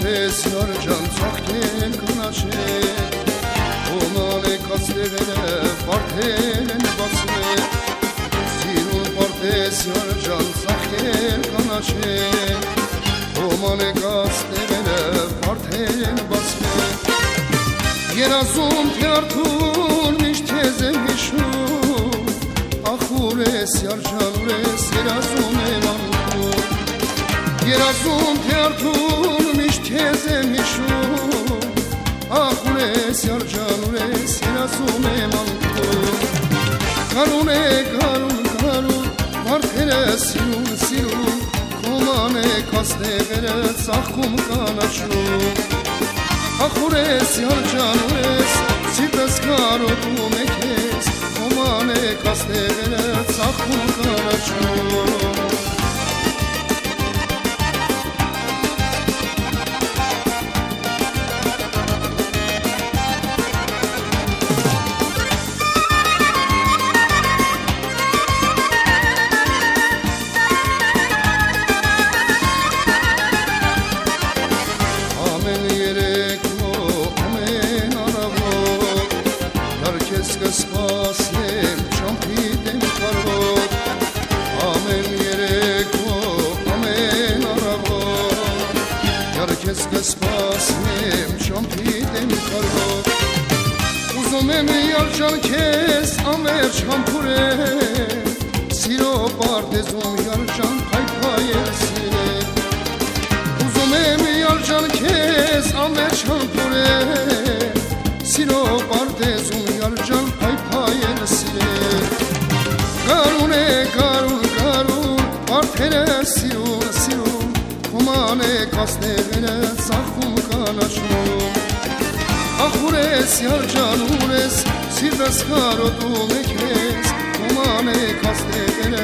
պարտես յարջան ծաղկել կանաչել, Ոման է կաստեղերը պարտել են բացվել, Սիրուն պարտես յարջան ծաղկել կանաչել, Ոման է կաստեղերը պարտել են բացվել, Երազում թե արդուն միշտ քեզ եմ հիշում, Ախուր ես յարջան ուր ես երազում եմ անում, Երազում թե արդուն միշտ քեզ եմ հիշում, Ախուր ես յարջան ուր ես երազում եմ անում, Գարուն է գարուն գարուն մարդերը սիրուն սիրուն, Ոման է կաստեղերը ծաղկում կանաչում, Ախուր ես յարջան ուր ես սիրտս կարոտում է քեզ, Ոման է կաստեղերը ծաղկում կանաչում, Կսպասեմ չամփիդեմ կարոտ, ամեն երեկո, ամեն առավոտ, Յար քեզ կսպասեմ չամփիդեմ կարոտ, Ուզում եմ յարջան քեզ ամերջ համբուրել, Սիրո պարտեզում յարջան փայփայել սիրել, Ուզում եմ յարջան քեզ ամերջ համբուրել, Սիրո պարտեզում յարջան փայփայել սիրել, Գարուն է գարուն գարուն մարդերը սիրուն սիրուն, Ոման է կաստեղերը ծաղկում կանաչում, Ախուր ես յարջան ուր ես սիրտս կարոտում է քեզ, Ոման է կաստեղերը